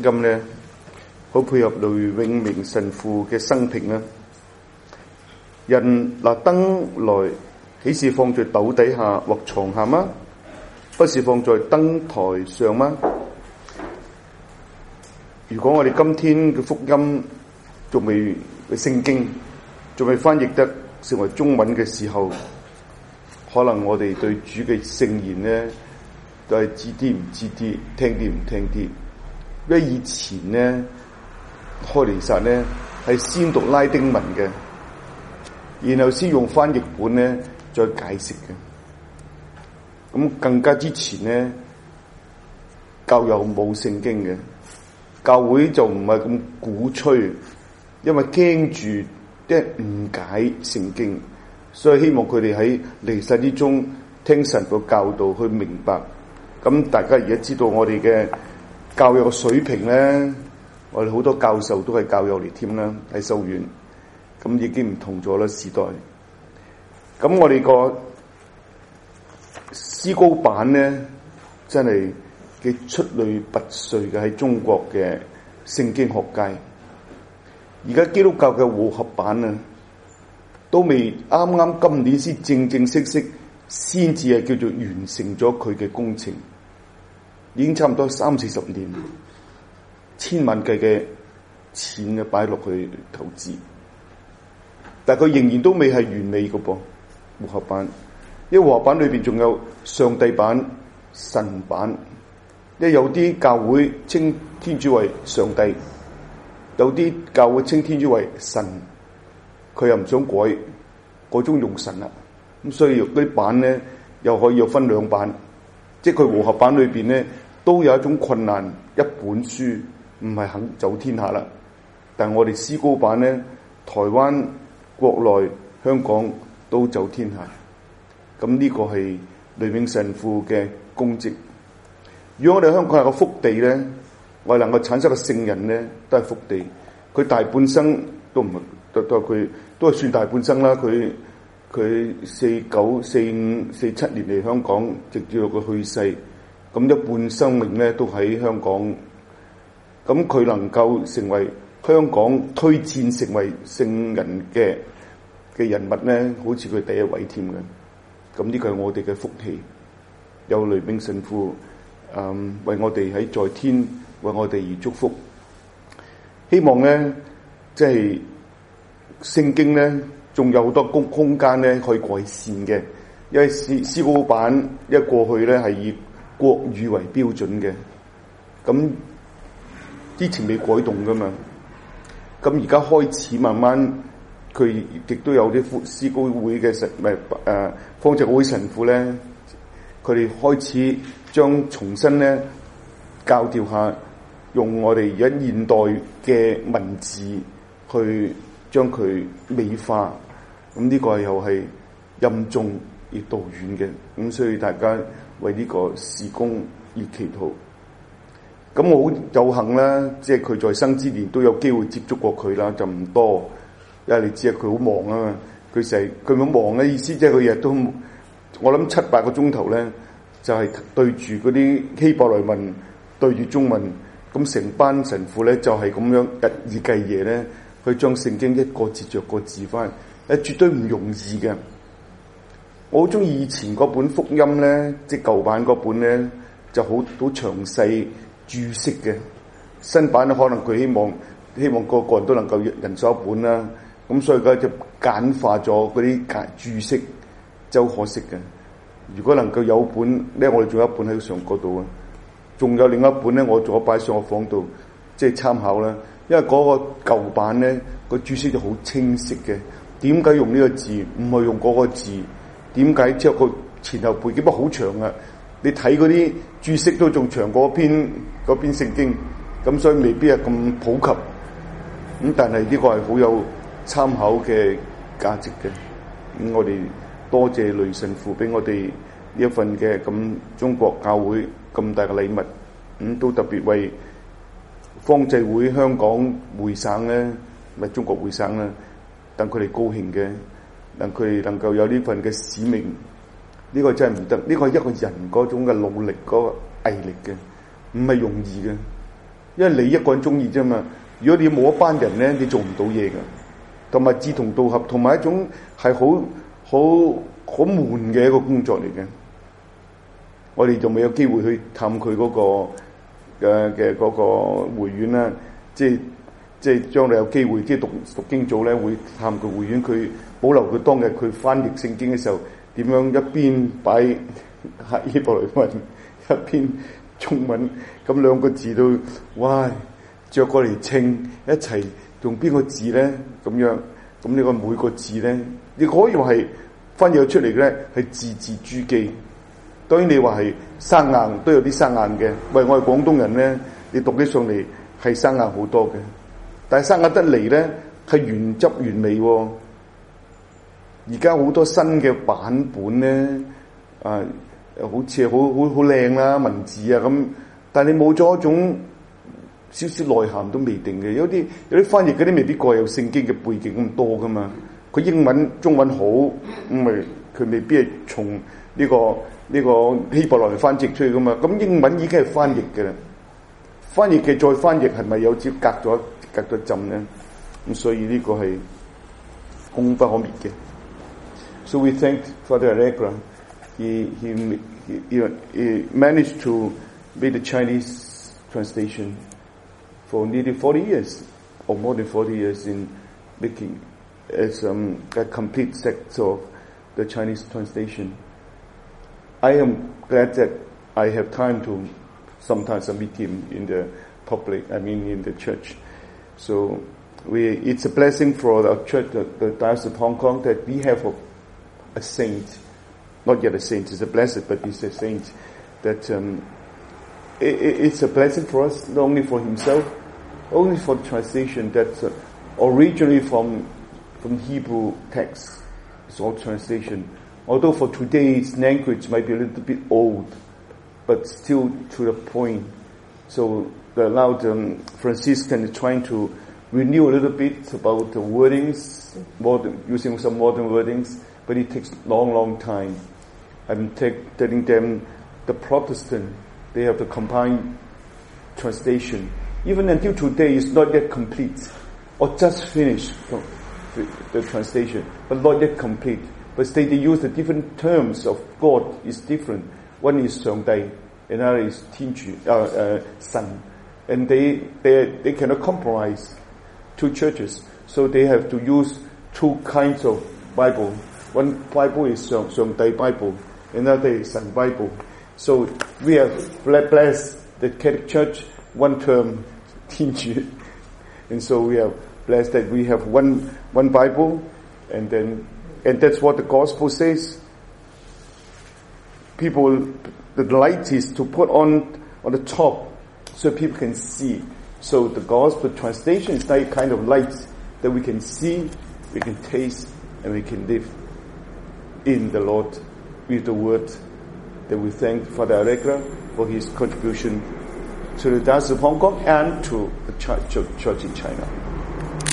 音咧，好配合雷永明神父嘅生平啦。人拿燈來，豈是放在斗底下或床下嗎？不是放在燈台上嗎？如果我哋今天嘅福音仲未聖經仲未翻譯得成為中文嘅時候，可能我哋對主嘅聖言呢都係知啲唔知啲，聽啲唔聽啲。因為以前呢，開尼撒呢係先讀拉丁文嘅，然後先用翻譯本呢再解釋嘅。咁更加之前呢，教友冇聖經嘅，教會就唔係咁鼓吹，因為驚住啲人誤解聖經，所以希望佢哋喺離世之中聽神個教導去明白。咁大家而家知道我哋嘅教育嘅水平咧，我哋好多教授都係教友嚟添啦，喺修院，咁已經唔同咗啦時代。咁我哋個思高版咧，真係嘅出類拔萃嘅喺中國嘅聖經學界。而家基督教嘅和合版啊，都未啱啱今年先正正式式先至係叫做完成咗佢嘅工程，已經差唔多30-40年，千萬計嘅錢啊擺落去投資，但係佢仍然都未係完美嘅噃和合版。因為和合版裏邊仲有上帝版、神版，因為有啲教會稱天主為上帝，有啲教會稱天主為神，佢又唔想改中用神啦，咁所以嗰啲版咧又可以有分兩版，即係佢和合版裏邊咧都有一種困難，一本書唔係肯走天下啦。但係我哋思高版咧，台灣、國內、香港都走天下。咁呢個係雷永神父嘅功績。如果我哋香港係個福地咧，我哋能夠產生個聖人咧，都係福地。佢大半生都唔係，佢都係算大半生啦。佢49、45、47年嚟香港，直至到佢去世，咁一半生命咧都喺香港。咁佢能夠成為香港推薦成為聖人嘅人物咧，好似佢第一位添嘅。咁呢個係我哋嘅福氣，有雷永神父為我哋喺在天為我哋而祝福。希望咧，即係聖經咧，仲有好多空間咧可以改善嘅。因為思高版一過去咧係以國語為標準嘅，咁之前未改動噶嘛。咁而家開始慢慢。佢亦都有啲思高會嘅方濟會神父咧，佢哋開始將重新咧校調下，用我哋而家現代嘅文字去將佢美化。咁呢個又係任重而道遠嘅，咁所以大家為呢個事工而祈禱。咁我好有幸啦，即係佢在生之年都有機會接觸過佢啦，就唔多。因為你知啊，佢好忙啊嘛，佢好忙嘅意思，即係佢日日都，我諗7-8個鐘頭咧，就係對住嗰啲希伯來文，對住中文，咁成班神父咧就係咁樣日以繼夜咧，去將聖經一個字着個字翻，絕對唔容易嘅。我好中意以前嗰本福音咧，即係舊版嗰本咧，就好詳細注釋嘅。新版咧可能佢希望個個人都能夠人手一本啦。咁所以佢就簡化咗嗰啲注釋，就好可惜嘅。如果能夠有本咧，我哋仲有一本喺上嗰度啊，仲有另一本咧，我仲有擺上我房度，即係參考啦。因為嗰個舊版咧，個注釋就好清晰嘅。點解用呢個字，唔係用嗰個字？點解即係個前後背景不好長啊？你睇嗰啲注釋都仲長過篇聖經，咁所以未必係咁普及。咁但係呢個係好有參考嘅價值嘅。咁我哋多謝雷神父俾我哋呢一份嘅咁中國教會咁大嘅禮物。都特別為方濟會香港會省咧，咪中國會省啦，等佢哋高興嘅，等佢哋能夠有呢份嘅使命。呢個真係唔得，呢個係一個人嗰種嘅努力嗰個毅力嘅，唔係容易嘅。 因為你一個人中意啫嘛。如果你冇一班人咧，你做唔到嘢㗎。同埋志同道合，同埋一種係好悶嘅一個工作嚟嘅。我哋仲未有機會去探佢嗰個嘅嗰個會院啦，即係將來有機會，即係讀經組咧會探佢會院，佢保留佢當日佢翻譯聖經嘅時候點樣一邊擺希伯來文一邊中文，咁兩個字都哇著過嚟稱一齊用邊個字咧咁樣，咁呢個每個字咧，你可以話係翻譯出嚟嘅咧係字字珠璣。當然你話係生硬都有啲生硬嘅，喂我係廣東人咧，你讀起上嚟係生硬好多嘅，但係生硬得嚟咧係原汁原味喎。而家好多新嘅版本咧，好似好靚啦文字啊咁，但係你冇咗一種少少內涵都未定嘅。有啲翻譯嗰啲未必過有聖經嘅背景咁多噶嘛，佢英文中文好咁咪佢未必係從呢個希伯來翻譯出去噶嘛，咁英文已經係翻譯嘅啦，翻譯嘅再翻譯係咪有少隔咗浸咧？咁所以呢個係功不可滅嘅。So we thank Father Allegra. He managed to make the Chinese translation for nearly 40 years, or more than 40 years, in making as a complete set of the Chinese translation. I am glad that I have time to sometimes meet him in the public, in the church. So it's a blessing for the church, the Diocese of Hong Kong, that we have a saint, not yet a saint, it's a blessed, but he's a saint, that it's a blessing for us, not only for himself, only for the translation that's originally from Hebrew text. It's all translation. Although for today's language might be a little bit old, but still to the point. So they allowed Franciscan trying to renew a little bit about the wordings, using some modern wordings, but it takes long time. I'm telling them, the Protestant, they have the combined translation. Even until today, it's not yet complete, or just finished the translation, but not yet complete. But they use the different terms of God is different. One is 上帝, another is 天主, 神. And they cannot compromise two churches. So they have to use two kinds of Bible. One Bible is 上帝 Bible, another is 神 Bible. So we have blessed the Catholic Church, one term, 天主. And so we have blessed that we have one Bible, and that's what the gospel says. People, the light is to put on the top so people can see. So the gospel translation is that kind of light that we can see, we can taste, and we can live in the Lord with the word. That we thank Father Allegra for his contribution to the Diocese of Hong Kong and to the church in China.